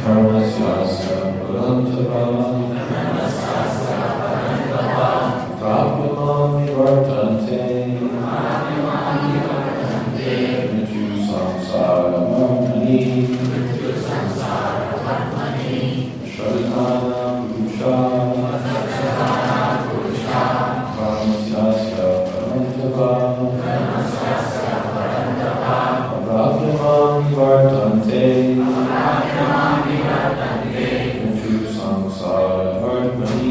Dharmasyasya Parantapa Prapyaman Nivartante Mrityu Samsara Marmani Shradhana Purusha Dharmasyasya Parantapa Prapyaman Nivartante Mrityu Samsara Marmani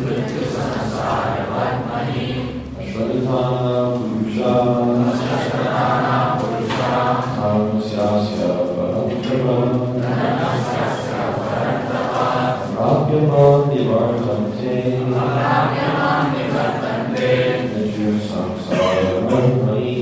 Shradhana Purusha Dharmasyasya Parantapa Prapyaman Nivartante Mrityu Samsara Marmani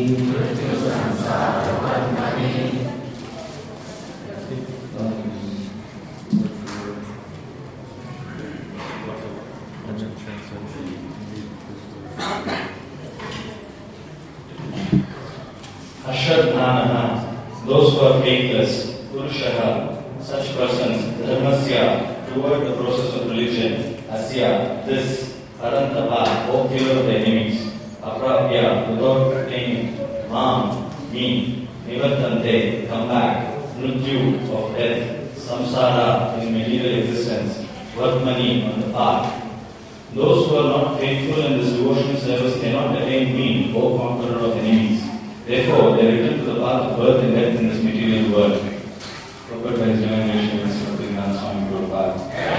Ashradhanaha, those who are faithless, Purushaha, such persons, Dharmasya, toward the process of religion, Asya, this, Parantapa, O killer of the enemies, Aprapya, without attaining, Mam, me, Nivartante, come back, Mrityu, of death, Samsara, in material existence, Vartmani, on the path. Those who are not faithful in this devotional service cannot attain me, O conqueror of enemies. Therefore, they return to the path of birth and death in this material world. Prophet by His Divine Grace, Bhaktivinoda Swami Prabhupada.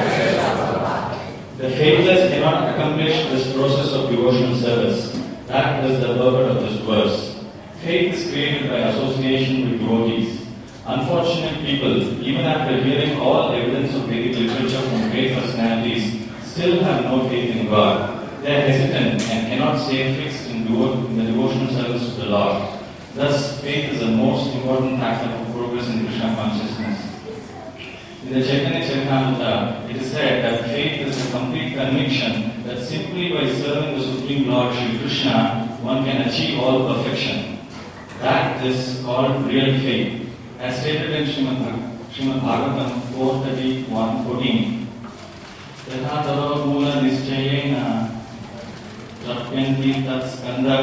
The faithless cannot accomplish this process of devotional service. That is the purport of this verse. Faith is created by association with devotees. Unfortunate people, even after hearing all evidence of Vedic literature from great personalities, still have no faith in God. They are hesitant and cannot stay fixed in the devotional service of the Lord. Thus, faith is the most important factor for progress in Krishna consciousness. In the Chaitanya Charitamrita, it is said that faith is a complete conviction that simply by serving the Supreme Lord Shri Krishna, one can achieve all perfection. That is called real faith. As stated in Srimad Bhagavatam 4:31-14. Yathataro mula nischayena Rapyanti tat skanda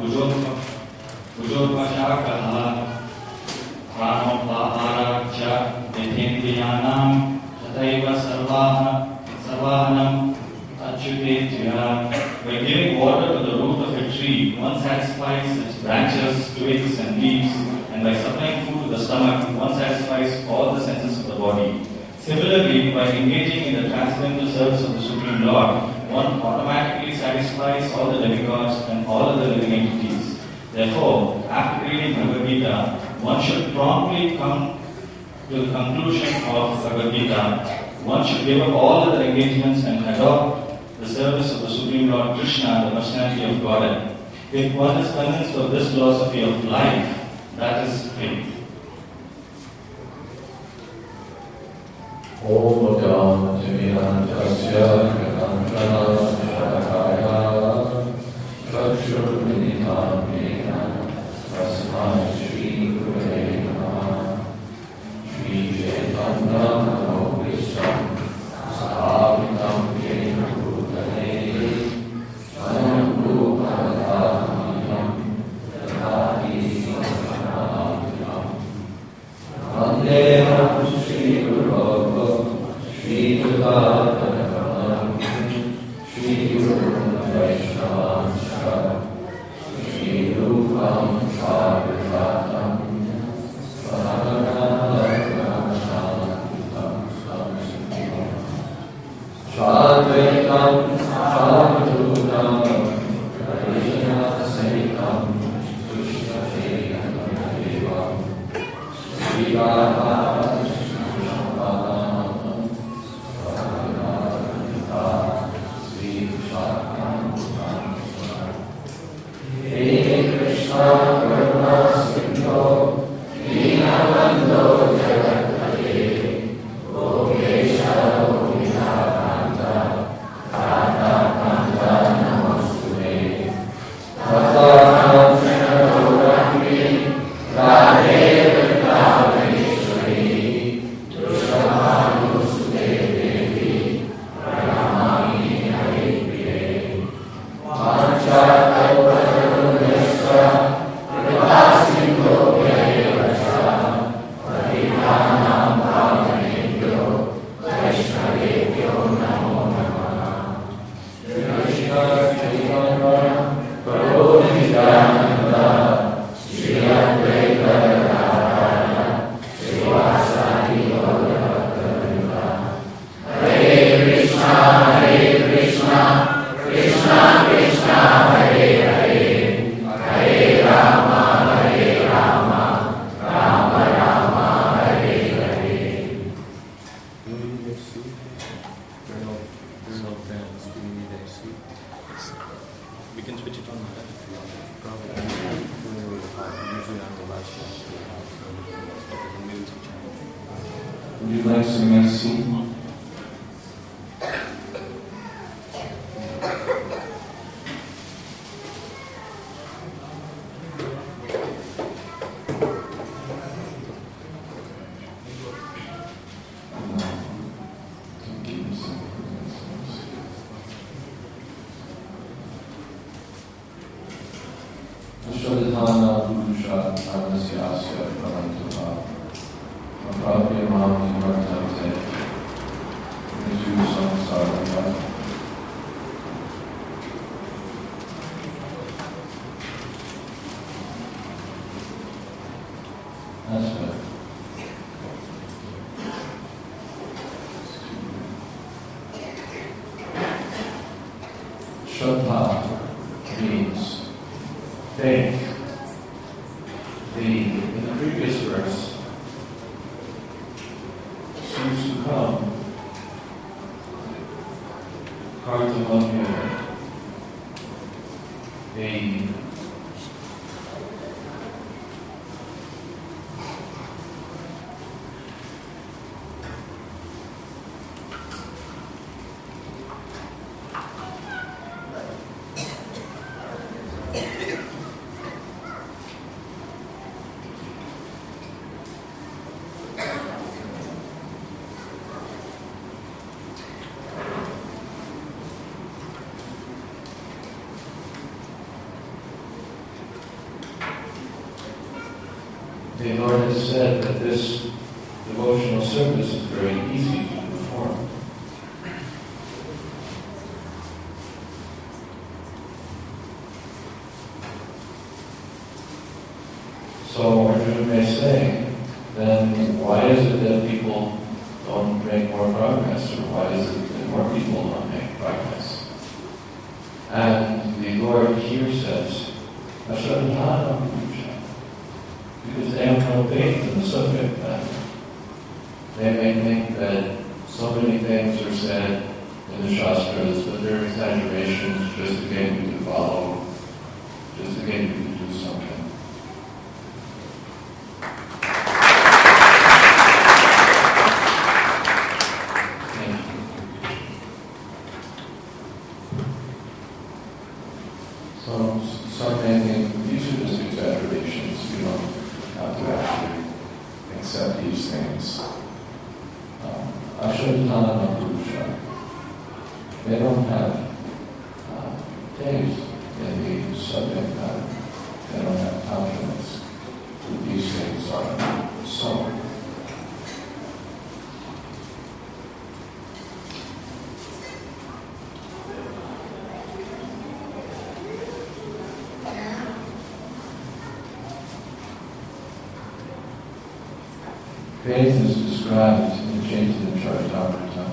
Bhujopashakaha Pranopahara cha Yathendriyanam Tataiva sarvahanam Achyutetya. By giving water to the root of a tree, one satisfies its branches, twigs and leaves, and by supplying food to the stomach, one satisfies all the senses of the body. Similarly, by engaging in the transcendental service of the Supreme Lord, one automatically satisfies all the demigods and all other living entities. Therefore, after reading Bhagavad Gita, one should promptly come to the conclusion of Bhagavad Gita. One should give up all other engagements and adopt the service of the Supreme Lord Krishna, the personality of Godhead. If one is convinced of this philosophy of life, that is faith. Om Bhagam Timirantasya Kadantana Shakaya Chakshurminitam Nena Tasmai Shri Gurave Namaha Shri Chaitanya Manobhishtam Sthapitam Yena Bhutale Swayam Rupadhamiyam Tadadi Samanamayam Vandeham Shri Guru Shri Jatatapanam Shri Guru Vaishnava Shri Rupam Sarvatam Shadvaitam Shadvutam Krishna Saitam Krishna Chaitanya Devam Shri Radha We can switch it on now, right? If you want. Probably. Usually I'm the last one to have, so we can switch on. Would you like some merci? Shradhana Purusha Anasya Pranantava Apapya Mam Martate Niju Samsarava. That's better. Shraddha means faith. In the previous verse, Susukam, Kartamanya, the Lord has said that this devotional service is very easy to perform. So Arjuna may say, then why is it that people don't make more progress, or why is it that more people don't make progress? And the Lord here says, Ashradhana Purusha, because they have no faith in the subject matter. They may think that so many things are said in the Shastras, but they're exaggerations just to get you to follow, just to get you to do something. So some may think these are just exaggerations. You don't have to actually accept these things. Ashradhana Purusha, they don't have faith in the subject matter. They don't have confidence that these things are so. Faith is described in Chaitanya Charitamrita.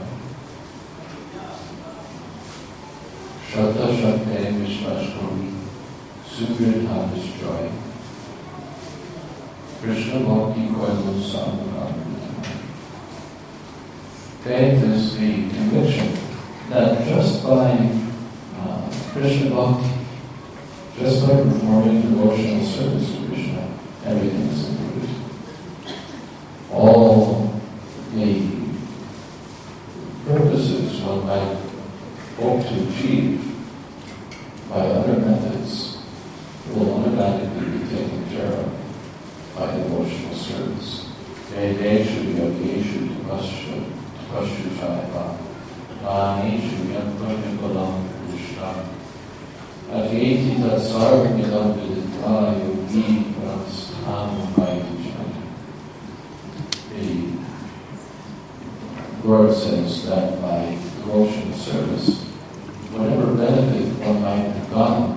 Shraddha Shraddha Vishwas Kori, Sugridha Destroy, Krishna Bhakti Koilo Samudramrita. Faith is the conviction that just by Krishna Bhakti, just by performing devotional service to Krishna, everything is improved. All the purposes one might hope to achieve by other methods will automatically be taken care of by devotional service. Vedeshu yogeshu tapashu chaiva nanishu yankunikulam krishna adyeti tatsarvam yadam vidita yogi prastham vaidijana. The Lord says that by devotional service, whatever benefit one might have gotten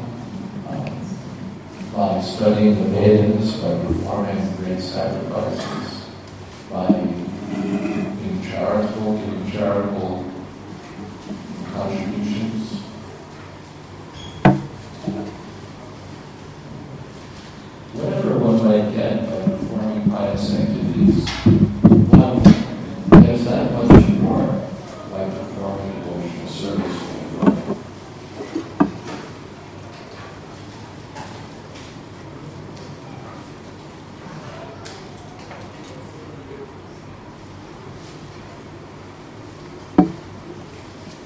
by studying the Vedas, by performing great sacrifices, by being charitable, giving charitable contributions, whatever one might get by performing pious activities, one gets that much more by performing devotional service to the Lord.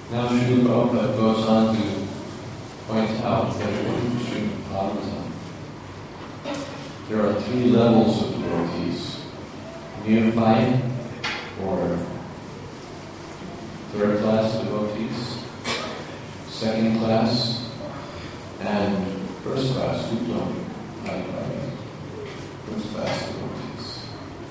Now Srila Prabhupada goes on to point out that according to Srimad Bhagavatam, there are 3 levels of devotees: neophyte, or third class devotees, second class, and first class, first class devotees.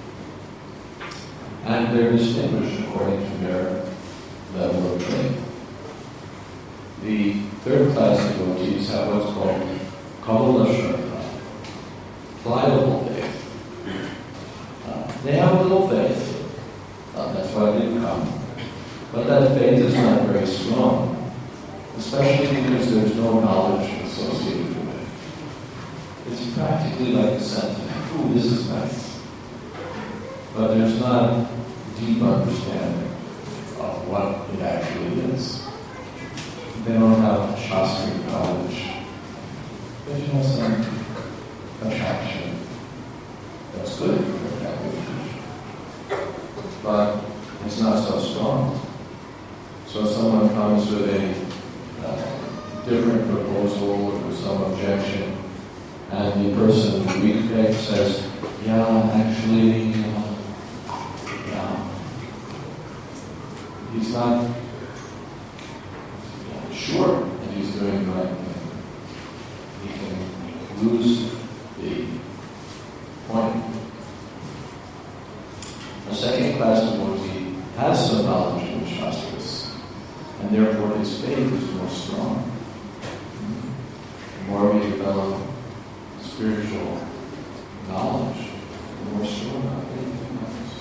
And they're distinguished according to their level of faith. The third class devotees have what's called Kamala Shraddha, pliable faith. They have a little faith, that's why they've come. But that faith is not very strong, especially because there's no knowledge associated with it. It's practically like a sentiment, ooh, this is nice. But there's not deep understanding of what it actually is. They don't have Shastric knowledge. There's no some attraction. That's good for that, but it's not so strong. So someone comes with a different proposal or some objection, and the person with weak faith says, yeah, actually, he's not sure that he's doing the right thing. He can lose the point. A second class devotee has some knowledge of the Shastras, and therefore his faith is more strong. The more we develop spiritual knowledge, the more strong our faith becomes.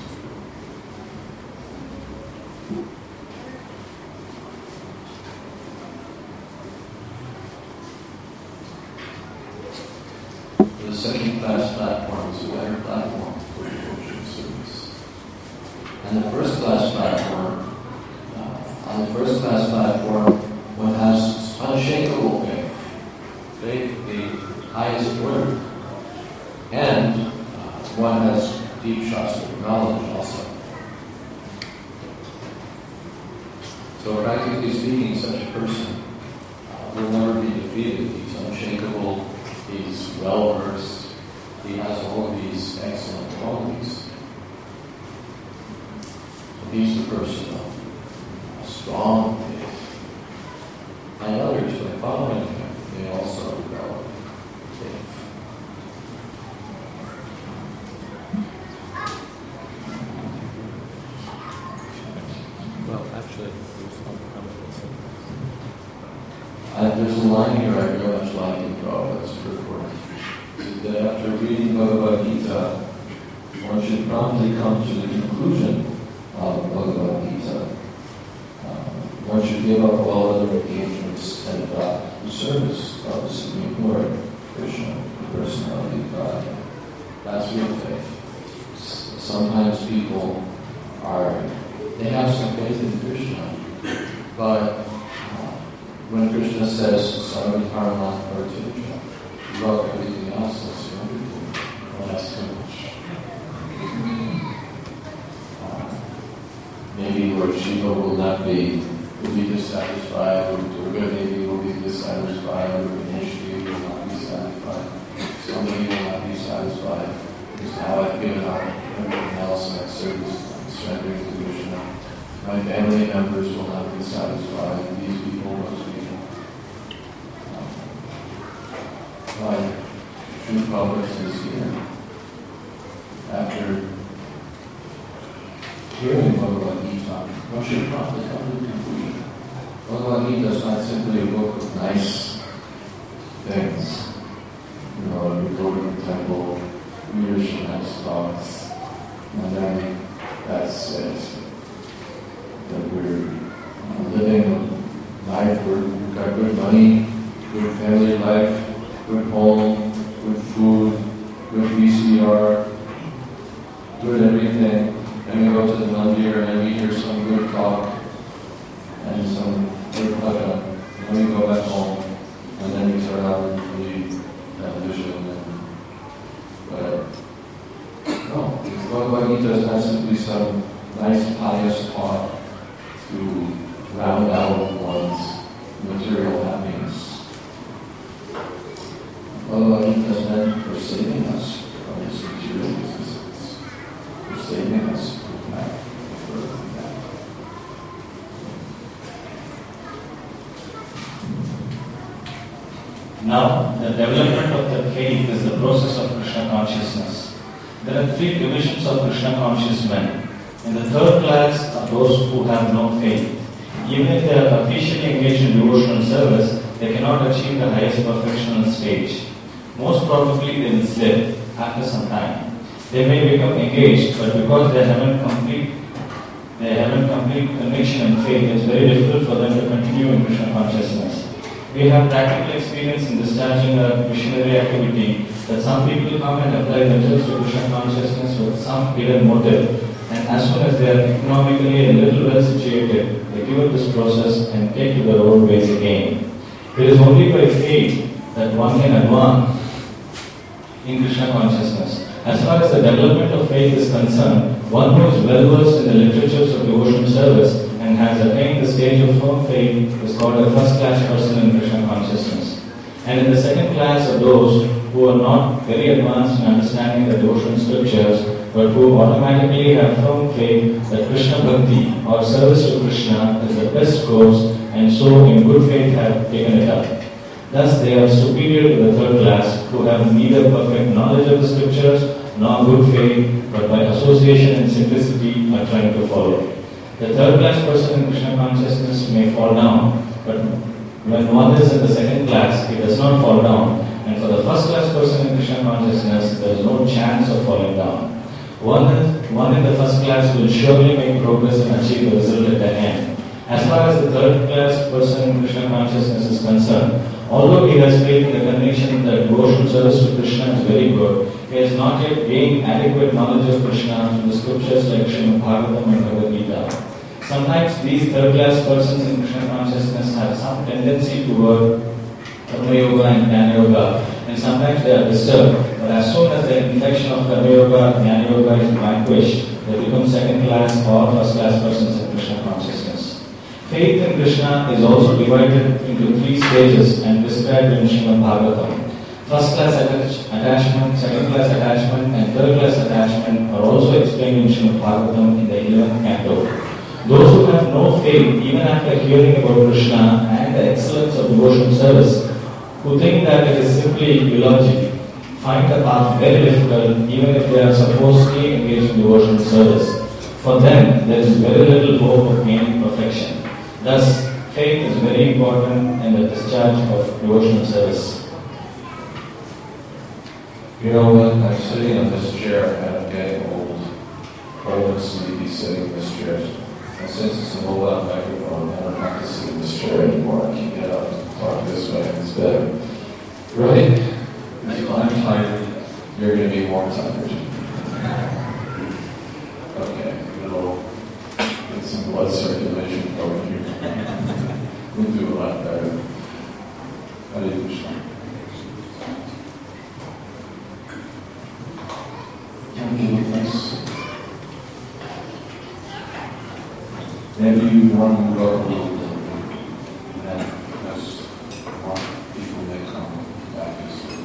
The second class platform is a better platform for devotion service. And the first class platform, on the first class platform, one has unshakable faith, faith the highest order, and one has deep Shastric knowledge also. So practically speaking, such a person will never be defeated. He's unshakable, he's well-versed, he has all of these excellent qualities. He's the person of strong faith. And others, by following him, they also develop faith. Well, actually, there's a line here I very much like in Prabhupada's purport. It says that after reading Bhagavad Gita, one should promptly come to the conclusion of Bhagavad Gita. One should give up all other engagements and adopt the service of the Supreme Lord, Krishna, the personality of God. That's real faith. Sometimes people they have some faith in Krishna, but when Krishna says, Sarva Karma Pariteja, you love everything else, that's the other thing. Well, that's too much. Maybe Lord Shiva will be dissatisfied, or Durga maybe will be dissatisfied, or Ganesh will not be satisfied. Somebody will not be satisfied, because now I've given up everything else in that service, I'm surrendering to Krishna. My family members will not be satisfied, these people, those people. Like Sri Prabhupada says here, after hearing Bhagavad Gita, one should promptly come to the conclusion. Bhagavad Gita is not simply a book of nice things. You go to the temple, read some nice thoughts, and then that's it. That we're living a life where we've got good money, good family life, good home, good food, good VCR, good everything. And we go to the mandir and we hear some good talk and some good bhajan. And then we go back home and then we turn on the television and whatever. No, Bhagavad Gita is not simply some nice pious talk to round out one's material happiness. Bhagavan Gita is meant for saving us from this material existence, for saving us from that, from that. Now, the development of the faith is the process of Krishna consciousness. There are three divisions of Krishna conscious men. In the third class are those who have no faith. Even if they are officially engaged in devotional service, they cannot achieve the highest perfectional stage. Most probably they will slip after some time. They may become engaged, but because they haven't complete conviction and faith, it's very difficult for them to continue in Krishna consciousness. We have practical experience in discharging our missionary activity that some people come and apply themselves to Krishna consciousness with some hidden motive, and as soon as they are economically a little well situated, they give up this process and take to their own ways again. It is only by faith that one can advance in Krishna consciousness. As far as the development of faith is concerned, one who is well versed in the literatures of devotional service and has attained the stage of firm faith is called a first class person in Krishna consciousness. And in the second class are those who are not very advanced in understanding the devotional scriptures, but who automatically have firm faith that Krishna Bhakti or service to Krishna is the best course, and so in good faith have taken it up. Thus they are superior to the third class, who have neither perfect knowledge of the scriptures nor good faith, but by association and simplicity are trying to follow. The third class person in Krishna consciousness may fall down, but when one is in the second class, he does not fall down, and for the first class person in Krishna consciousness, there is no chance of falling down. One in the first class will surely make progress and achieve the result at the end. As far as the third class person in Krishna consciousness is concerned, although he has faith in the conviction that devotional service to Krishna is very good, he has not yet gained adequate knowledge of Krishna from the scriptures like Srimad Bhagavatam and Bhagavad Gita. Sometimes these third class persons in Krishna consciousness have some tendency toward Karma Yoga and Jnana Yoga, and sometimes they are disturbed. But as soon as the infection of Karma Yoga and Jnana Yoga is vanquished, they become second class or first class persons in Krishna consciousness. Faith in Krishna is also divided into three stages and described in Srimad Bhagavatam. First class attachment, second class attachment, and third class attachment are also explained in Srimad Bhagavatam in the 11th canto. Those who have no faith, even after hearing about Krishna and the excellence of devotional service, who think that it is simply eulogy, find the path very difficult even if they are supposedly engaged in devotional service. For them, there is very little hope of gaining perfection. Thus, faith is very important in the discharge of devotional service. You know, when I'm sitting in this chair and I'm getting old and sleepy sitting in this chair, and since it's a mobile microphone, I don't have to sit in this chair anymore. I can get up and talk this way instead. Right? If I'm tired, you're going to be more tired. Okay, we'll get some blood circulation going here. We'll do a lot better. Hare Krishna. Maybe you want to move up a little bit, and then as more people may come back and so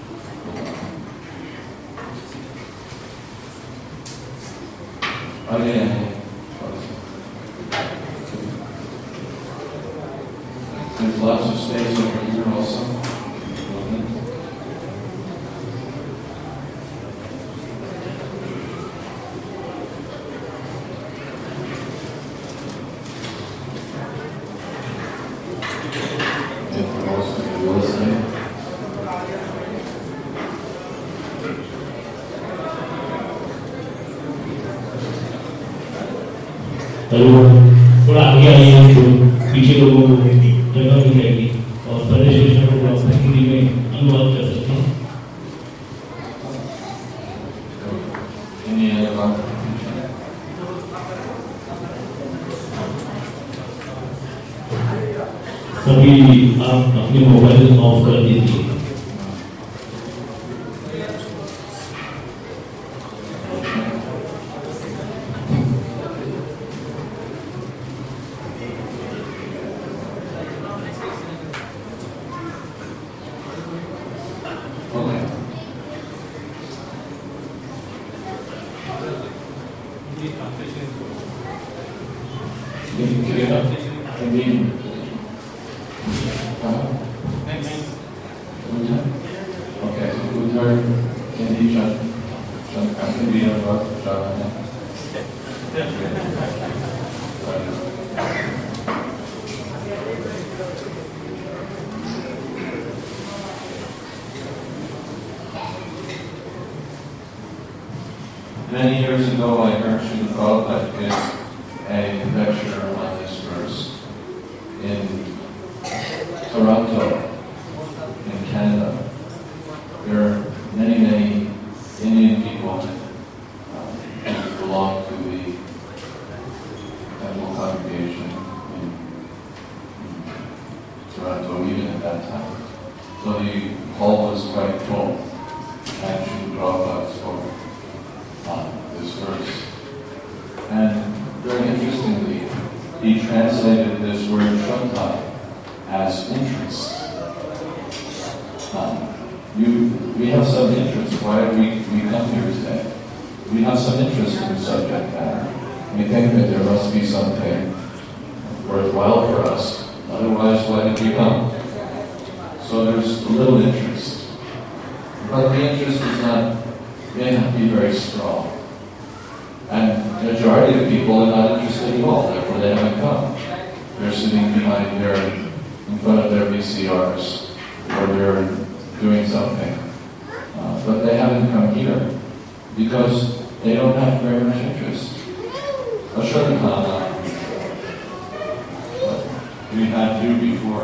again, there's lots of space over here also. थोड़ा आगे आइए तो पीछे लोगों को जगह मिल जाएगी और पहले शेषन को आप हिंदी में अनुवाद कर सकते हैं। सभी आप अपने मोबाइल ऑफ कर दीजिए। Okay, so Uddhar, Hindi, Hindi, Many years ago, I heard Srila Prabhupada give a lecture on this verse in Toronto, in Canada. There are many Indian people who belong to the temple congregation in Toronto, even at that time. So the hall was quite full, and Srila Prabhupada spoke on this verse. And very interestingly, he translated this word Shraddha as interest. We have some interest. Why have we come here today? We have some interest in the subject matter. We think that there must be something worthwhile for us. Otherwise, why did we come? So there's a little interest. But the interest may not be very strong. And the majority of people are not interested at all, therefore they haven't come. They're sitting behind in front of their VCRs, or they're doing something. But they haven't come here because they don't have very much interest. Ashwadakana, we had you before.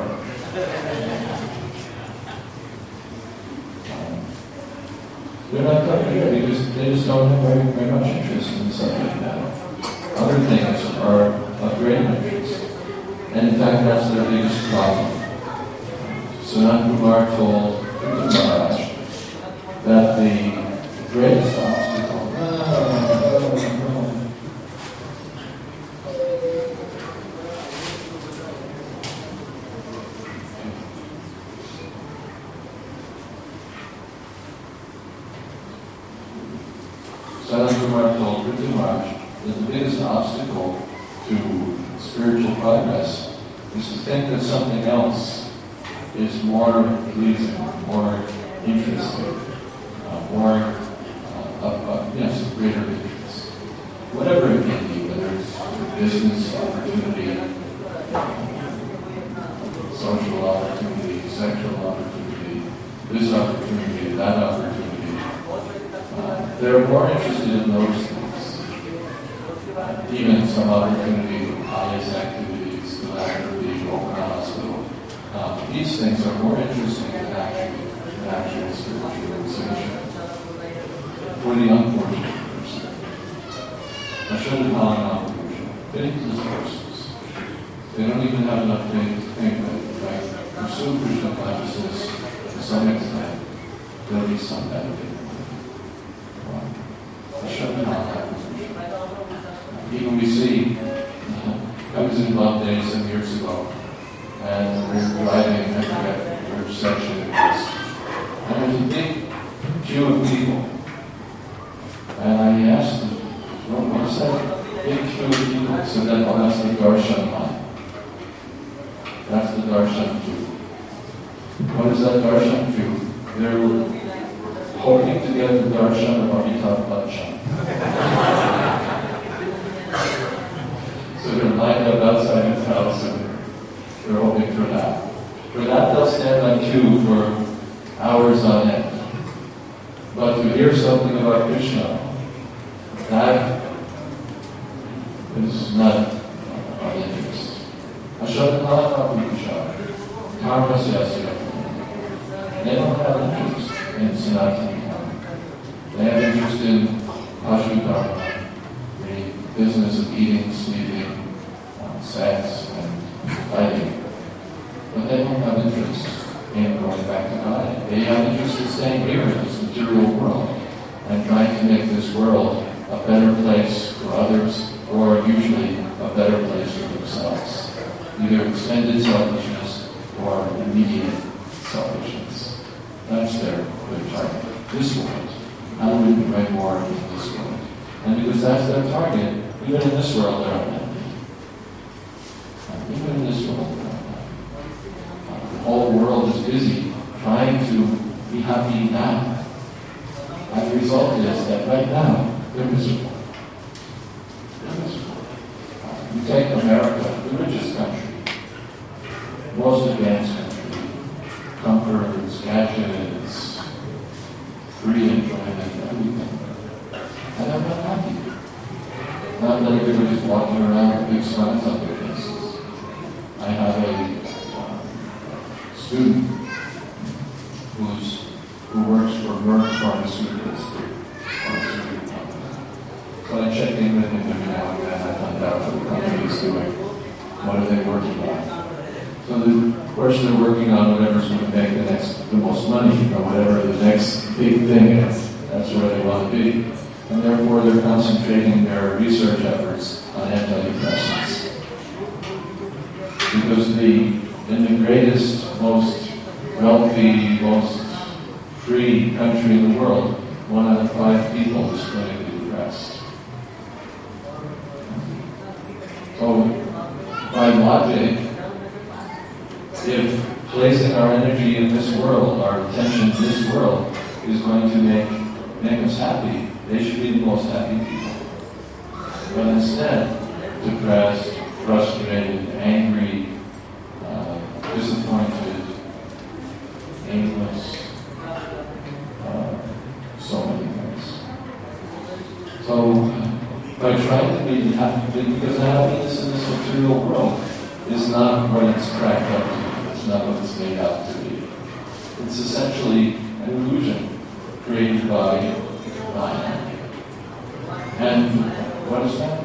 They're not coming here because they just don't have very much interest in the subject matter. Other things are of great interest. And in fact, that's their biggest problem. Sanat Kumar told Maharaj that the greatest obstacle Sanat Kumar told Prithvi Maharaj that the biggest obstacle to spiritual progress is to think that something else is more pleasing, more interesting, yes, greater interest. Whatever it may be, whether it's business opportunity, social opportunity, sexual opportunity, this opportunity, that opportunity. They're more interested in those things. Even some opportunity for pious activities, philanthropy, open a hospital. These things are more interesting than actual spiritual realization for the unfortunate person. Ashwadakana Puruša, faithless persons. They don't even have enough faith to think that if I pursue Krishna consciousness to some extent, there'll be some benefit. Even we see, I was in Bombay some years ago, and we were driving, I forget which section it was, and there was a big queue of people. And I asked them, what's that big queue of people? So then, that's the darshan line. That's the darshan queue. What is that darshan queue? They're hoping to get the darshan of Amitabh Bachchan. So they're lined up outside his house and they're hoping for that. For that, they'll stand on queue for hours on end. But to hear something about Krishna, that is not of interest. Ashwadakana Puruša, Karma Syasya. They don't have interest in Sanatana Dharma. They have interest in Pashu Dharma, the business of eating, sleeping, sex, and fighting. But they don't have interest in going back to God. They have interest in staying here in this material world and trying to make this world a better place for others, or usually a better place for themselves. Either extended selfishness or immediate selfishness. That's their target. This world. How do we bring more into this world? And because that's their target, even in this world, there are many. busy trying to be happy now. And the result is that right now, they're miserable. They're miserable. You take America, the richest country, most advanced country, comforts, gadgets, free enjoyment, everything. And I'm not happy. Not that everybody's walking around with big smiles on their faces. I have a student who works for Merck Pharmaceuticals, pharmaceutical company. So I check in with him every now and then. I find out what the company is doing. What are they working on? So of course they're working on whatever's going to make the most money, or whatever the next big thing is. That's where they want to be. And therefore they're concentrating their research efforts on antidepressants. Because in the greatest, most wealthy, most free country in the world, 1 out of 5 people is clinically depressed. So, by logic, if placing our energy in this world, our attention to this world, is going to make us happy, they should be the most happy people. But instead, depressed, frustrated, angry, disappointed, aimless, so many things. So, by trying to be happy, because happiness in this material world is not what it's cracked up to be. It's not what it's made out to be. It's essentially an illusion created by mind. And what is that?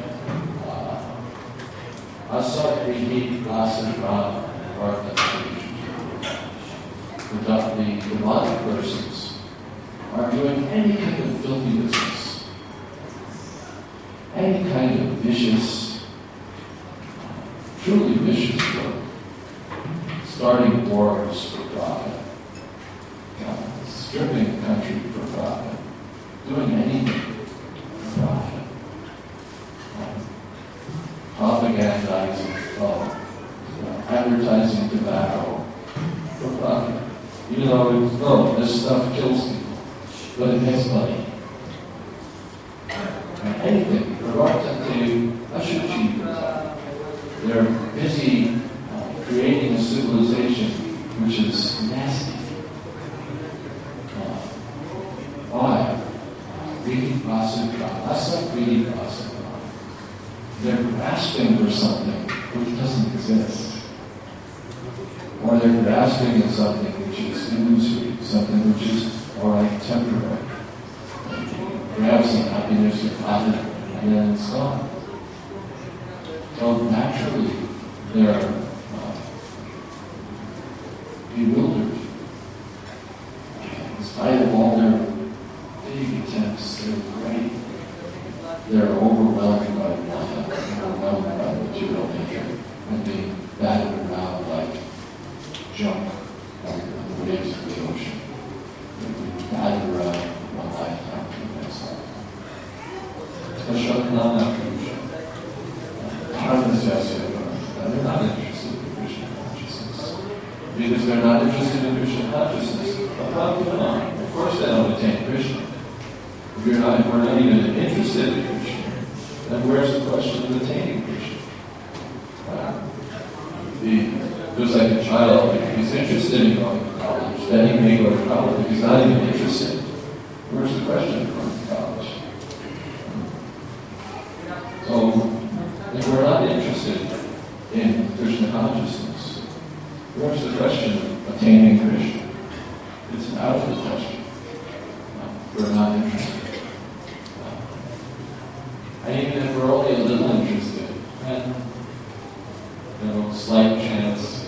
Asakrihi asana the demonic persons are doing any kind of filthy business, any kind of vicious, truly vicious work, starting wars for profit, stripping the country for profit, doing anything for profit, propagandizing, advertising tobacco for profit. You know, this stuff kills people, but it makes money. And anything, reluctant to achieve it. They're busy creating a civilization which is nasty. Why? They're grasping for something which doesn't exist. Or they're grasping at something which is illusory, something which is, temporary. Grab some happiness or profit, and then it's gone. So naturally, they're bewildered. In spite of all their big attempts, they're overwhelmed by water, overwhelmed by material nature, and being battered around like junk on the waves of the ocean. They're battered around one lifetime to the next lifetime. They're not interested in Krishna consciousness. Because they're not interested in Krishna consciousness, of course they don't attain Krishna. If we're not even interested in Krishna, then where's the question of attaining Krishna? Just like a child, if he's interested in going to college, then he may go to college. If he's not even interested, where's the question of going to college? So, if we're not interested in Krishna consciousness, where's the question of attaining Krishna? It's out of the question. We're not interested. And even if we're only a little interested, then slight chance,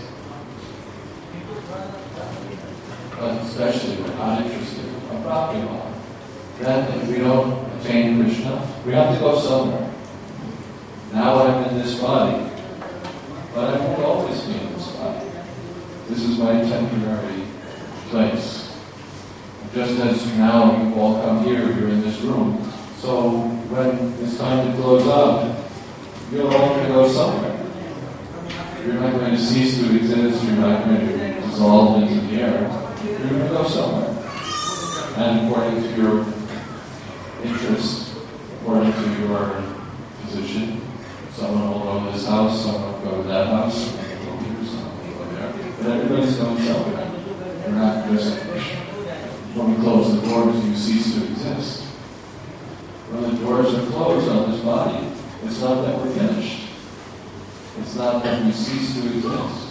but especially we're not interested in Bhakti. Then if we don't attain Krishna, we have to go somewhere. Now I'm in this body, but I won't always be in this body. This is my temporary place. Just as now you all come here, you're in this room. So when it's time to close up, you're all going to go somewhere. You're not going to cease to exist. You're not going to dissolved into the air, you're going to go somewhere. And according to your interest, according to your position, someone will go to this house, someone will go to that house, someone will go here, someone will go there. But everybody's going somewhere. We're not just, when we close the doors, you cease to exist. When the doors are closed on this body, it's not that we're finished. It's not that we cease to exist.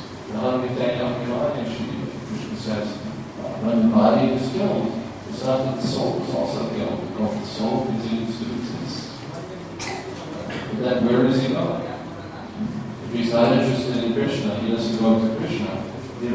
Krishna says, when the body is killed, it's not that the soul is also killed. The soul continues to exist. But then where does he go? If he's not interested in Krishna, he doesn't go to Krishna.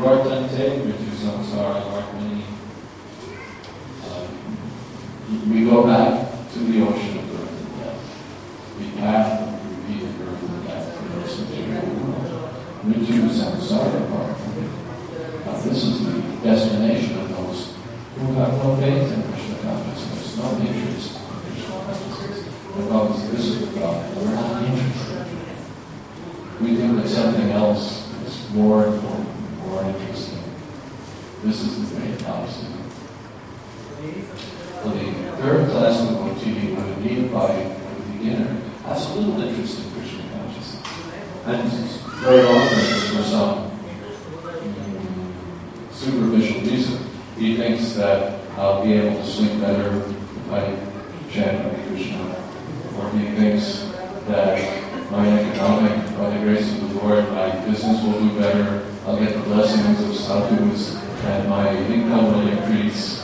We go back to the ocean of birth and death. We path and repeat birth and death for this material world. Mrityu samsara parth. Now this is the destination of those who have no faith in Krishna consciousness, no interest in Krishna consciousness. Because this is the problem. We're not interested. We think that something else is more important, more interesting. This is the great opposite. For the third class of devotee, when a neophyte, a beginner, has a little interest in Krishna consciousness. And very often, for some superficial reason, he thinks that I'll be able to sleep better if I chant Hare Krishna. Or he thinks that my economic, by the grace of the Lord, my business will do better, I'll get the blessings of sadhus, and my income will increase.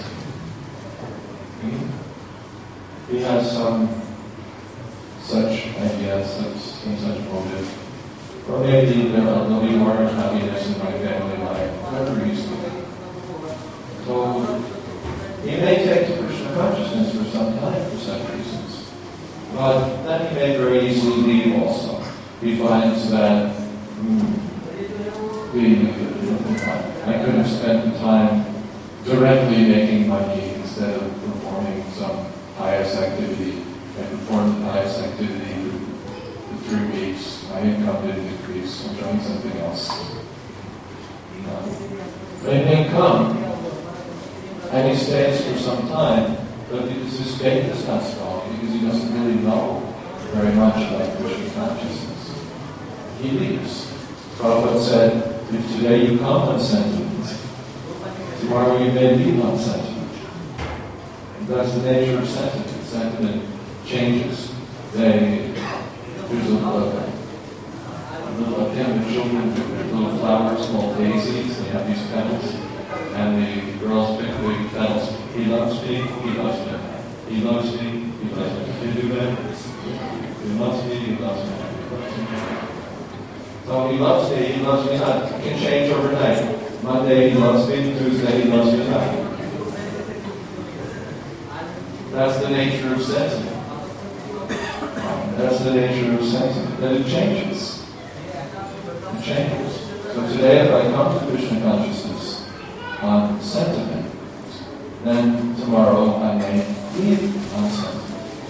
He has some such idea, some such motive. Or maybe there'll be more happiness in my family life, whatever reason. So he may take to Krishna consciousness for some time for such reasons. But then he may very easily leave also. He finds that I could have spent the time directly making money instead of performing some pious activity. I performed the pious activity for 3 weeks. My income didn't increase. I'm trying something else. But it may come, and he stays for some time, but because his faith is not strong, because he doesn't really know very much about Krishna consciousness, he leaves. Prabhupada said, if today you come on sentiment, tomorrow you may leave on sentiment. That's the nature of sentiment. Sentiment changes. There's a little hymn of children with little flowers called daisies. They have these petals, and the girls pick the petals. He loves me, he loves me. He loves me, he loves me. Can you do that? He loves me, he loves me. So he loves me not. It can change overnight. Monday he loves me, Tuesday he loves me not. That's the nature of sentiment. That's the nature of sentiment. That it changes. It changes. So today if I come to Krishna consciousness on sentiment, then tomorrow I may leave on sentiment.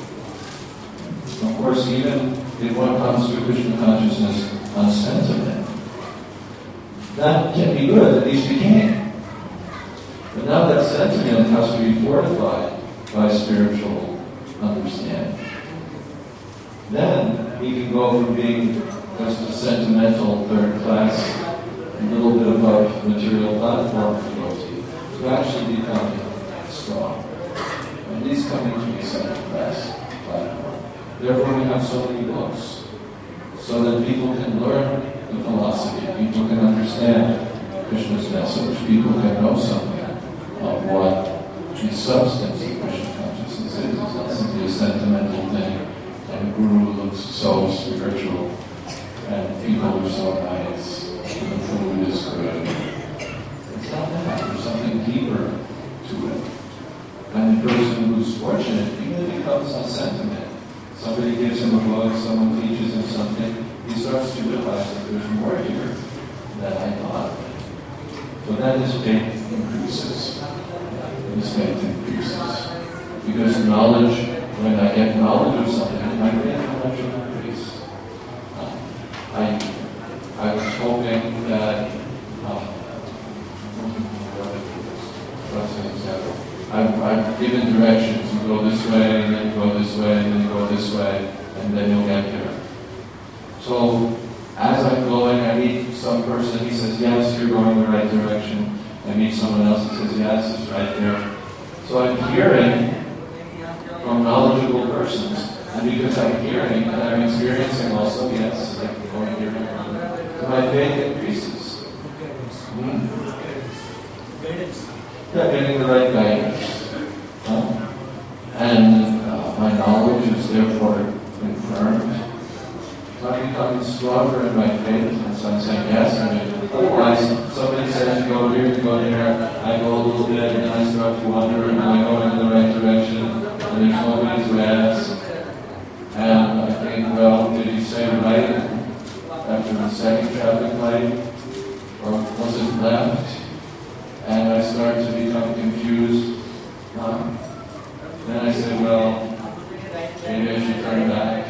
Of course, even if one comes to Krishna consciousness on sentiment, that can be good, at least it can. But now that sentiment has to be fortified by spiritual understanding. Then he can go from being just a sentimental third class, a little bit above material platform devotee, to actually becoming strong. And he's coming to be second class platform. Therefore we have so many books, so that people can learn the philosophy, people can understand Krishna's message, people can know something of what the substance of Krishna consciousness is. It's not simply a sentimental thing, and the guru looks so spiritual, and people are so nice, and the food is good. It's not that. There's something deeper to it. And the person who's fortunate, even if he comes on sentiment, somebody gives him a book, someone teaches him something, he starts to realize that there's more here than I thought. So then his faith increases. His faith increases. Because knowledge, when I get knowledge of something, my faith will increase. I was hoping that I've given directions. You go this way, and then go this way, and then go this way, and then you'll get there. So as I'm going, I meet some person, he says, yes, you're going the right direction. I meet someone else who says, yes, it's right there. So I'm hearing from knowledgeable persons. And because I'm hearing and I'm experiencing also, yes, I'm going here, so my faith increases. Yeah, getting the right guidance. And my knowledge is therefore confirmed. So I'm becoming stronger in my faith, and so I'm saying yes. Otherwise, somebody says you go here, you go there, I go a little bit, and then I start to wonder, am I going in the right direction? And there's nobody to ask. And I think, well, did he say right after the second traffic light? Or was it left? And I start to become confused. Then I say, well, maybe I should turn back.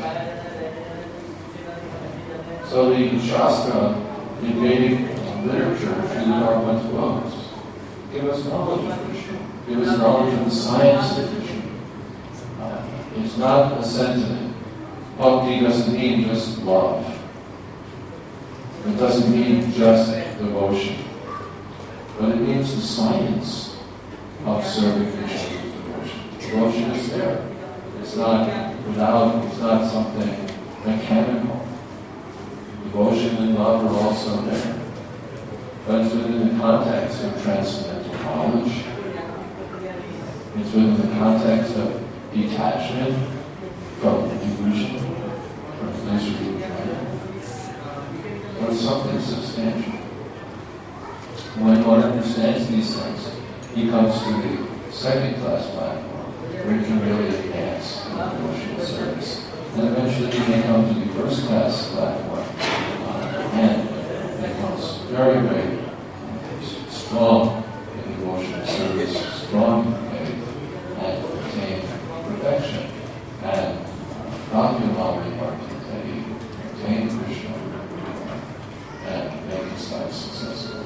So the Shastra, the Vedic literature, Srila Prabhupada's books, give us knowledge of Krishna, give us knowledge of the science of Krishna. It's not a sentiment. Bhakti doesn't mean just love. It doesn't mean just devotion. But it means the science of serving Krishna with devotion. Devotion is there. It's not something mechanical. Devotion and love are also there. But it's within the context of transcendental knowledge. It's within the context of detachment from delusion, from misery. But it's something substantial. When one understands these things, he comes to the second-class platform, where he can really advance in devotional service. And eventually he may come to the first-class platform, and becomes very, very strong in devotional service, strong in faith, and attain perfection. And Bhakti-Lavri Bhakti, attain Krishna, and make his life successful.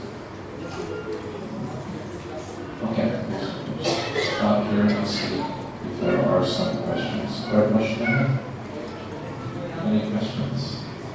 Okay, we'll stop here and see if there are some questions. Questions? Any questions?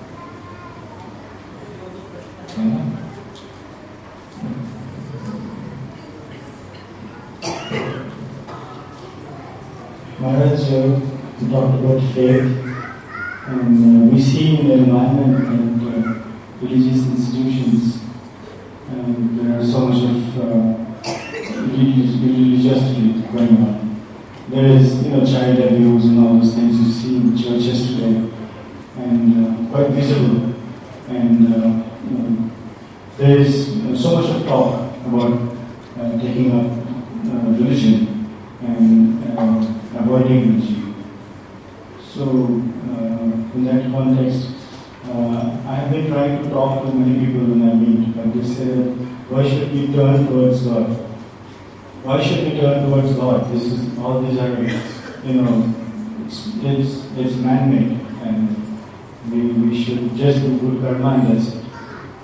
Maharaj, you talked about faith, and we see in the environment and religious institutions, and there is so much of religiosity going on. There is, child abuse and all those things you see in churches today, and quite visible. And there is so much of talk about taking up religion and avoiding religion. So, in that context, I have been trying to talk to many people when I meet, but they say, why should we turn towards God? Why should we turn towards God? All these are, it's man-made, and we should just do good karma and that's it.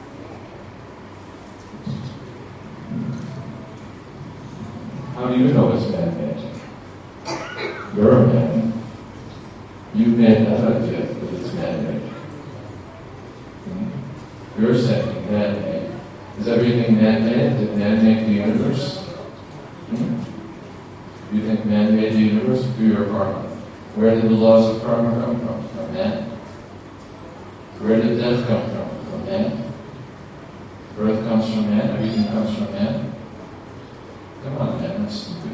How do you know it's man-made? You're a man. You've made that idea that it's man-made. You're saying man-made. Is everything man-made? Did man make the universe? You think man made the universe through your karma? Where did the laws of karma come from? From man. Where did death come from? From man. Birth comes from man. Everything comes from man. Come on, man, that's stupid.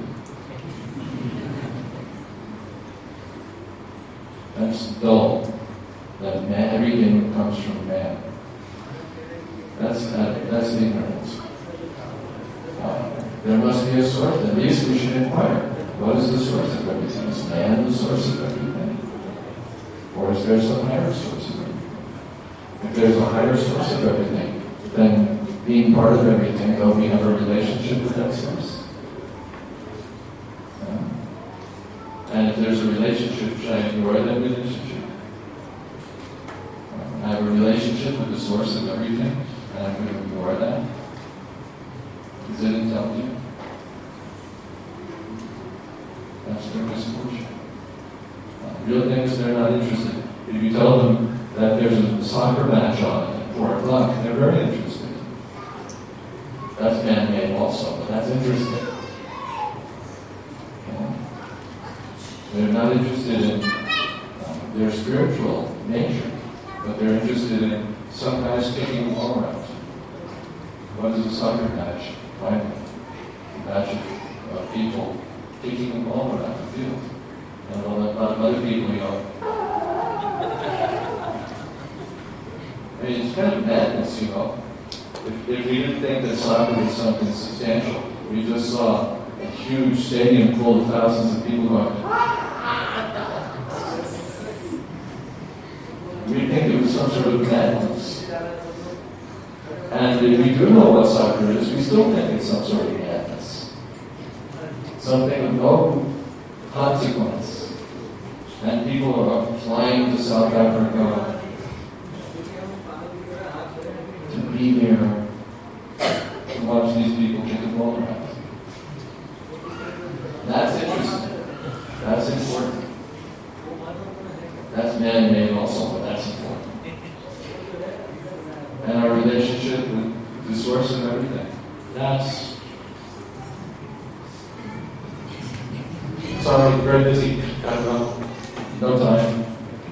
That's dull. That man, everything comes from man. That's ignorance. There must be a source. At least we should inquire. What is the source of everything? Is man the source of everything? Or is there some higher source of everything? If there's a higher source of everything, then being part of everything, don't we have a relationship with that source? And if there's a relationship, should I ignore that relationship? I have a relationship with the source of everything, and I'm going to ignore that? Is it intelligent? That's their misfortune. Real things they're not interested. If you tell them that there's a soccer match on at 4 o'clock, they're very interested. That's man-made also, but that's interesting. They're not interested in their spiritual nature, but they're interested in some guys kicking the ball around. What is a soccer match? Right? A match of people kicking the ball around the field. And a lot of other people, I mean, it's kind of madness, If we didn't think that soccer was something substantial, we just saw a huge stadium full of thousands of people going, we think it was some sort of madness. And if we do know what soccer is, we still think it's some sort of madness. Something of no consequence. And people are flying to South Africa to be there to watch these people kick the ball around. That's interesting. That's important. That's man-made also, but that's important. And our relationship with the source of everything. That's... Sorry, very busy. Gotta go. No time.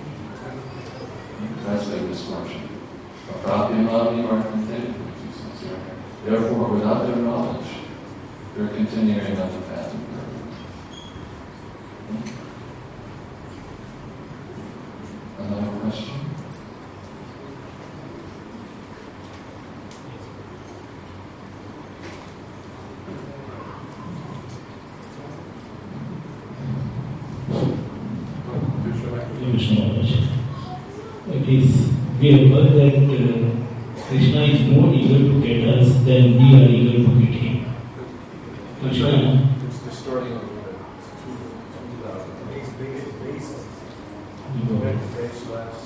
That's the misfortune. Therefore, without their knowledge, they're continuing on the path of perversion. Another question? We have heard that Krishna is more eager to get us than we are eager to get him. Krishna. It's distorting a little bit. It's base less.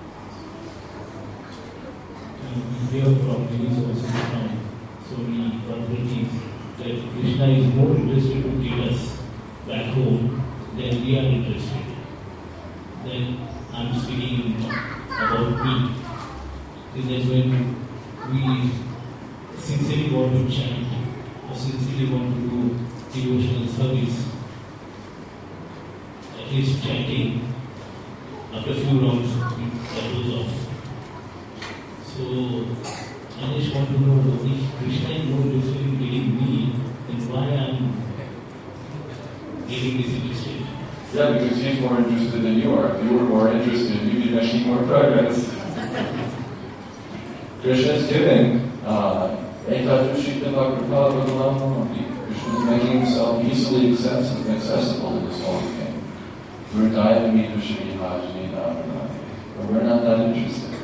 We hear from many sources from so many authorities that Krishna is more interested to get us back home than we are interested. Then I'm speaking about me. Is that when we sincerely want to chant or sincerely want to do devotional service, at least chanting, after a few rounds, that goes off. So, I just want to know if Krishna is more interested in getting me, then why I'm getting disinterested. Yeah, because he's more interested than you are. If you were more interested, you'd be making more progress. Krishna is giving. Krishna is making himself easily accessible to this holy thing. But we're not that interested.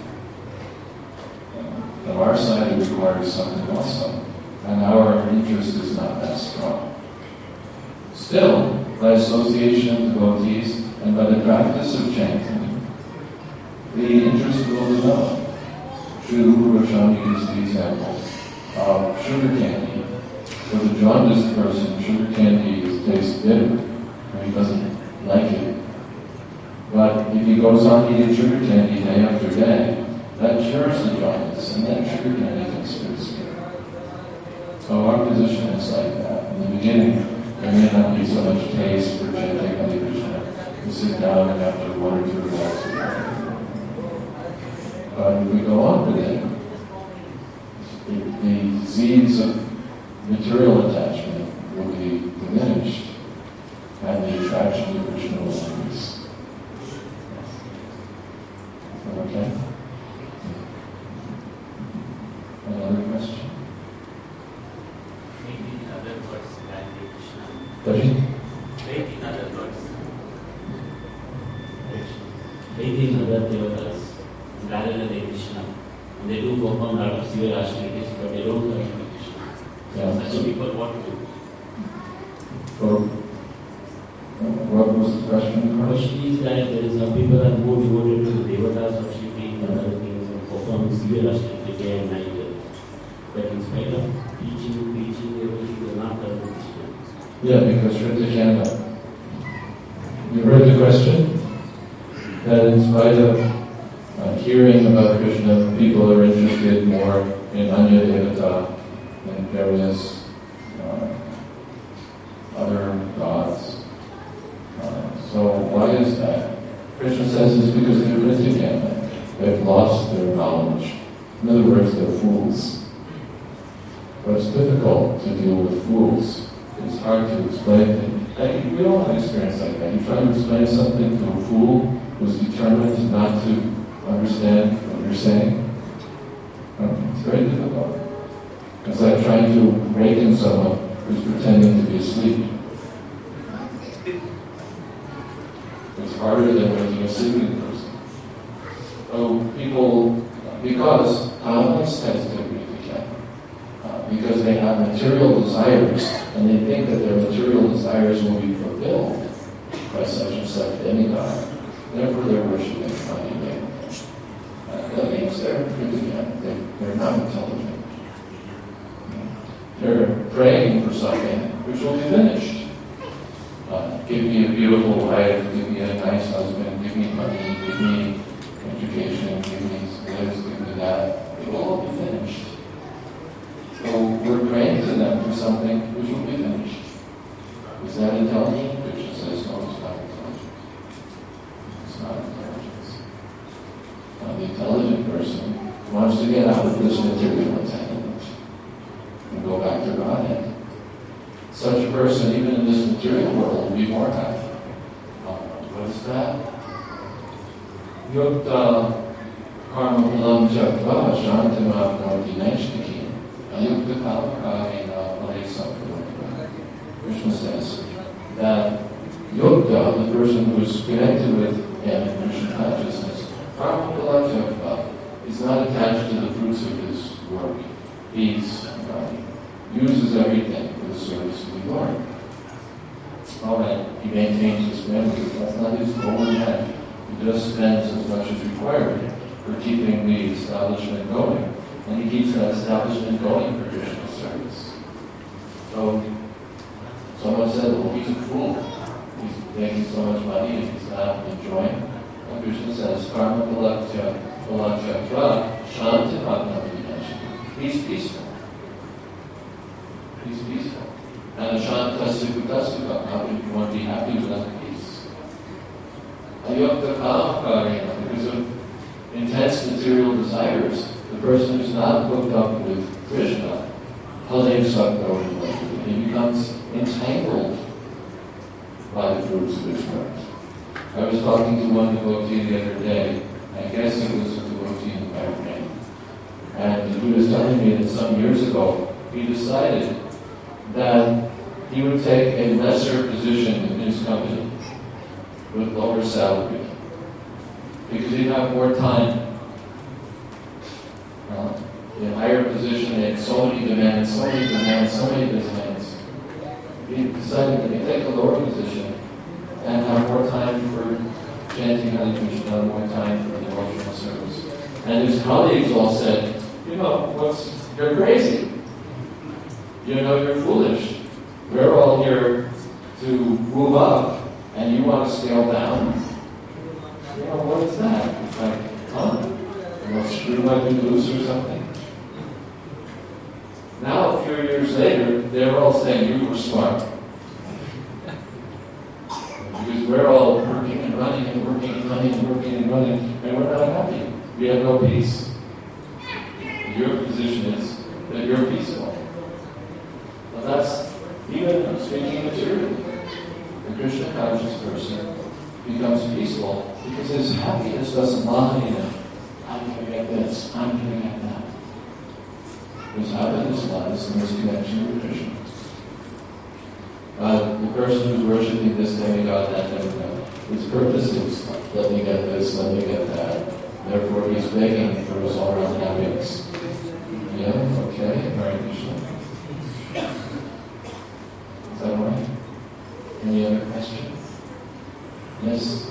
From our side, it requires something also. And our interest is not that strong. Still, by association of devotees and by the practice of chanting, the interest will develop. Sri Guru Goswami gives the example of sugar candy. For the jaundiced person, sugar candy tastes bitter, and he doesn't like it. But if he goes on eating sugar candy day after day, that cures the jaundice, and then sugar candy tastes good sweet. So our position is like that. In the beginning, there may not be so much taste for chanting Hare Krishna. We sit down and after 1 or 2 glasses of water. But if we go on with it, the disease of material attachment will be diminished and the attraction to Krishna will increase. Okay? Another question? Maybe in other words, Hare Krishna. Faith in other words. Faith in other devatas rather than Krishna. And they do perform a lot of severe activities, but they don't come to Krishna. Yeah. So people what to do? What was the question? The question is that there is some people are more devoted to the devatas or Shri and other things and perform severe activities day and night. But in spite of teaching, preaching, everything, they are not coming to Krishna. Yeah, because Shrita Chanda, You heard the question? That in spite of hearing about Krishna, people are interested more in Anya Devata and various other gods. So why is that? Krishna says it's because they're Ritika. They've lost their knowledge. In other words, they're fools. But it's difficult to deal with fools. It's hard to explain things. We all have experience like that. You try to explain something to a fool who's determined not to understand what you're saying. It's very difficult. It's like trying to awaken someone who's pretending to be asleep. It's harder than waking a sleeping person. So people, because Tamas tends to be because they have material desires, and they think that their material desires will be fulfilled by such and such demigod. Therefore, they're worshiping Anya. That means they're not intelligent. They're praying for something which will be finished. Give me a beautiful wife, give me a nice husband, give me money, give me education, give me this, give me that. It will all be finished. So we're praying to them for something which will be finished. Is that intelligent? Krishna says, no, it's not intelligent. It's not intelligence. The intelligent person wants to get out of this material entanglement and go back to Godhead. Such a person, even in this material world, will be more happy. What is that? Yukta karma palam jakva shantimapnoti naishtiki. Krishna says that Yoga, the person who is connected with him in Krishna consciousness, is not attached to the fruits of his work. He uses everything for the service of the Lord. Alright, he maintains his memory. That's not his goal in life. He just spends as much as required for keeping the establishment going. And he keeps that establishment going for Krishna's service. So, someone said, well, he's a fool. He's making so much money and he's not enjoying. And Krishna says, karma palakya shanti bhakti. He's peaceful. He's peaceful. And shantasya kutasya, how do you want to be happy without peace? Ayukta kamakarena, because of intense material desires, the person who's not hooked up with Krishna, he becomes entangled by the fruits of his work. I was talking to one devotee the other day, I guess it was a devotee in Bahrain, and he was telling me that some years ago he decided that he would take a lesser position in his company with lower salary because he'd have more time. In a higher position, they had so many demands, so many demands. He decided that he'd take a lower position and have more time for chanting Hare Krishna, more time for devotional service. And his colleagues all said, you're crazy. You're foolish. We're all here to move up, and you want to scale down? What is that? It's like, screw my loose or something. Now, a few years later, they're all saying you were smart. Because we're all working and running and working and running and working and running, and we're not happy. We have no peace. Your position is that you're peaceful. But that's, even speaking materially, the Krishna conscious person becomes peaceful because his happiness doesn't lie in him. I'm going to get this, I'm going to get that. His happiness lies in his connection with Krishna. The person who's worshipping this demigod, that demigod, his purpose is, let me get this, let me get that. Therefore, he's begging for his all-around happiness. Yeah, okay, Hare Krishna. Is that right? Any other questions? Yes?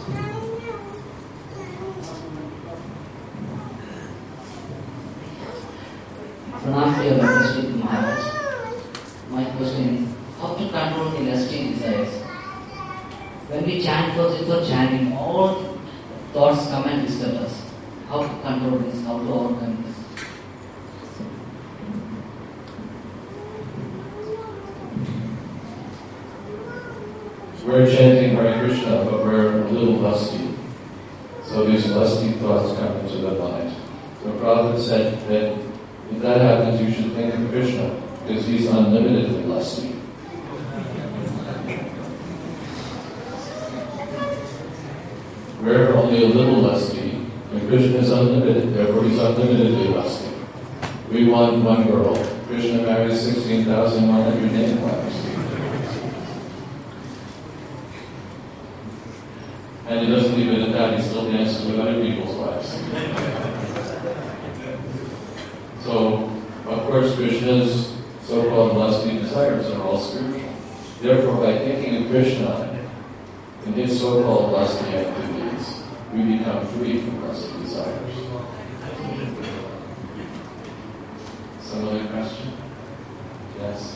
Pranam to your Majesty Maharaj. My question, how to control the lusty desires? When we chant first without chanting, all thoughts come and disturb us. How to control this? How to overcome this? We're chanting Hare Krishna, but we're a little lusty. So these lusty thoughts come into the mind. So Prabhupada said that if that happens, you should think of Krishna, because he's unlimitedly lusty. We're only a little lusty, and Krishna is unlimited, therefore he's unlimitedly lusty. We want one girl. Krishna marries 16,108 wives. And he doesn't leave it at that, he still dances with other people's wives. So, of course, Krishna's so-called lusty desires are all spiritual. Therefore, by thinking of Krishna in his so-called lusty activities, we become free from lusty desires. Some other question? Yes?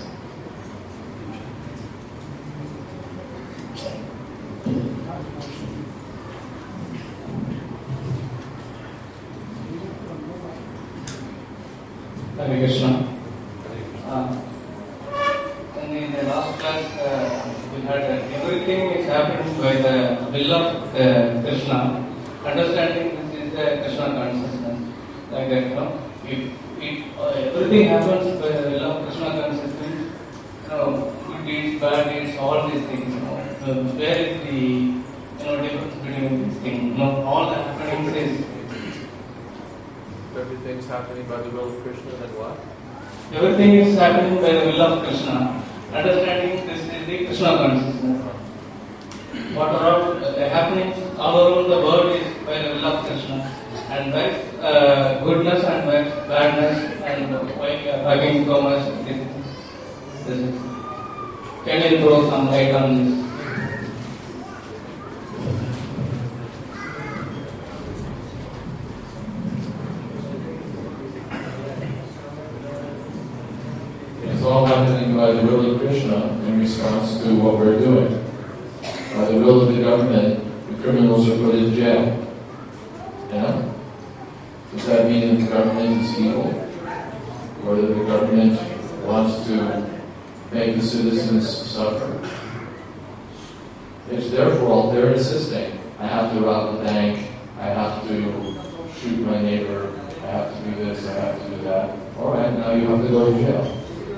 Hare Krishna. In the last class, we had everything is happening by the will of Krishna. Understanding this is the Krishna consciousness. Like that, if everything happens by the will of Krishna consciousness, good deeds, bad deeds, all these things. Where is the difference between these things? All the happenings is. Everything's happening by the will of Krishna, then what? Everything is happening by the will of Krishna. Understanding this is the Krishna consciousness. What are all the happenings all around the world is by the will of Krishna. And by goodness and by badness and why we are having so much this is. Can you throw some light on this? It's all happening by the will of Krishna in response to what we're doing. By the will of the government, the criminals are put in jail. Does that mean that the government is evil? Or that the government wants to make the citizens suffer? It's their fault. They're insisting. I have to rob the bank. I have to shoot my neighbor. I have to do this. I have to do that. All right, now you have to go to jail.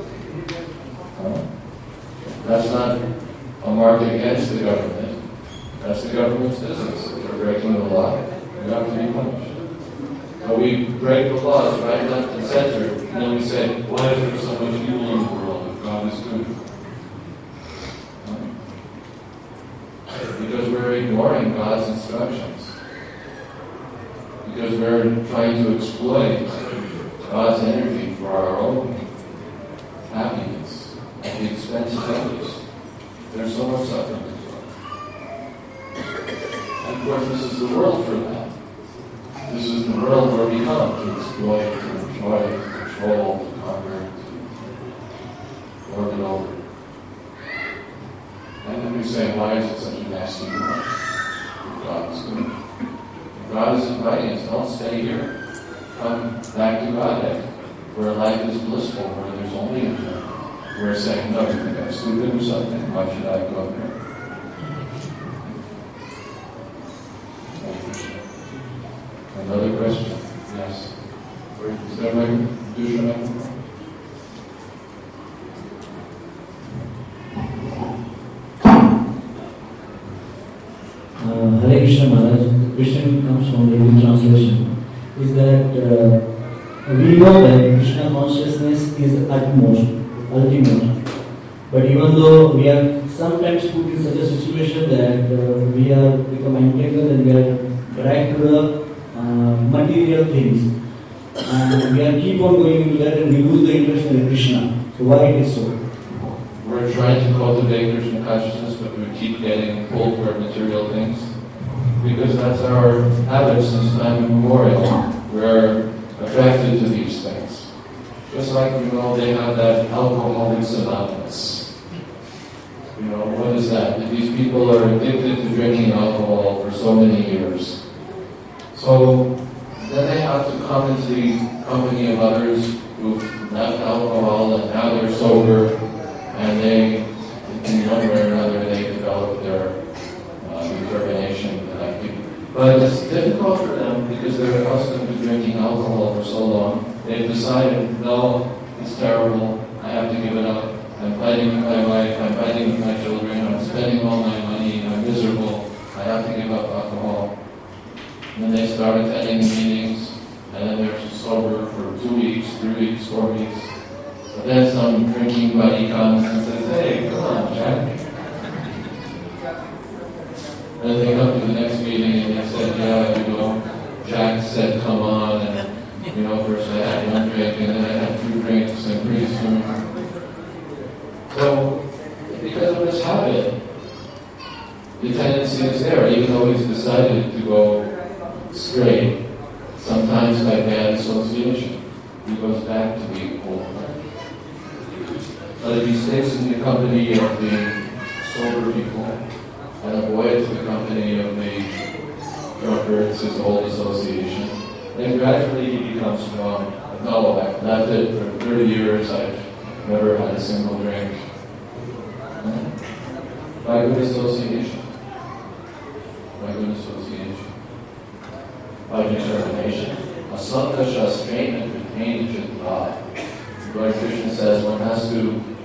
That's not a mark against the government. That's the government's business. If they're breaking the law, you have to be punished. But we break the laws right, left, and center, and then we say, why is there so much evil in the world if God is good? Because we're ignoring God's instructions. Because we're trying to exploit God's energy for our own happiness at the expense of others. There's so much suffering in this world. And of course, this is the world for that. This is the world where we come to exploit, to enjoy, to control, to conquer, to lord it over. And then we say, why is it such a nasty world? God is good. God is inviting us, don't stay here. Come back to Godhead, where life is blissful, where there's only Him. We're saying, no, you think I'm stupid or something? Why should I go there? Another question? Yes. Is there a microphone? Hare Krishna Maharaj, Krishna comes from the Hindi translation, is that we know that Krishna consciousness is ultimate. But even though we are sometimes put in such a situation that we are become entangled and we are dragged to the material things, and we are keep on going into that and we lose the interest in Krishna. So why it is so? We're trying to cultivate Krishna consciousness, but we keep getting pulled toward material things. Because that's our habit since time immemorial. We're attracted to these things. Just like, they have that Alcoholics Anonymous. what is that? That these people are addicted to drinking alcohol for so many years. So then they have to come into the company of others who've left alcohol and now they're sober, and they, in one way or another, they develop their determination. But it's difficult for them because they're accustomed to drinking alcohol for so long. They've decided, no, it's terrible, I have to give it up. I'm fighting with my wife, I'm fighting with my children, I'm spending all my money, I'm miserable, I have to give up alcohol. And then they start attending the meetings, and then they're sober for 2 weeks, 3 weeks, 4 weeks. But then some drinking buddy comes and says, hey, come on, Jack. And then they come to the next meeting and they said, yeah, Jack said come on, and first I had 1 drink and then I had 2 drinks, and pretty soon. So, because of this habit, the tendency is there, even though he's decided to go straight, sometimes by bad association, he goes back to being old. But if he stays in the company of the sober people and avoids the company of the drunkards, his old association, then gradually he becomes strong. No, I've left it for 30 years, I've never had a single drink. By good association. By good association. By determination. Asanga shastrena retained jitva. Lord Krishna says one has to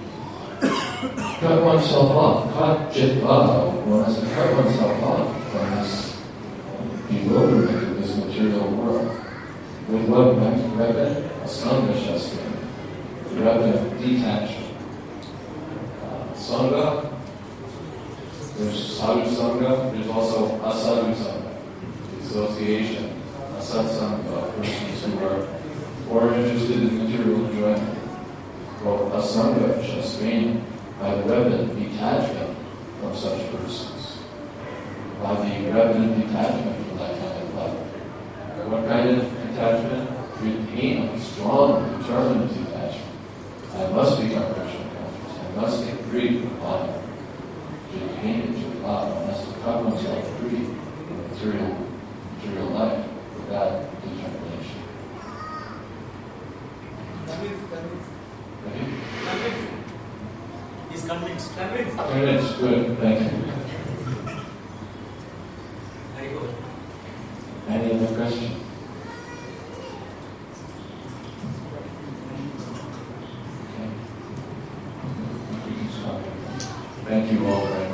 cut oneself off. Cut jitva. One has to cut oneself off from this bewilderment of this material world. With what weapon? Asanga shastrena. The weapon of detachment. Sangha, there's sadhu sangha, there's also asadhu sangha, association, asatsanga, persons who are more interested in material enjoyment. Well, asanga, shastrena, by the weapon, detachment from such persons. By the weapon of detachment from that kind of life. What kind of detachment? Retain, strong, determined detachment. I must become Krishna conscious. I must get free from body. Retain it to God. One has to cut oneself free from material life with that determination. He's convinced. Convinced. Good. Thank you. Very good. Any other question? Okay. We can stop. Thank you all very much.